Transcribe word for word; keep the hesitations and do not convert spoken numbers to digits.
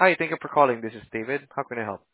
Hi, thank you for calling. This is David. How can I help?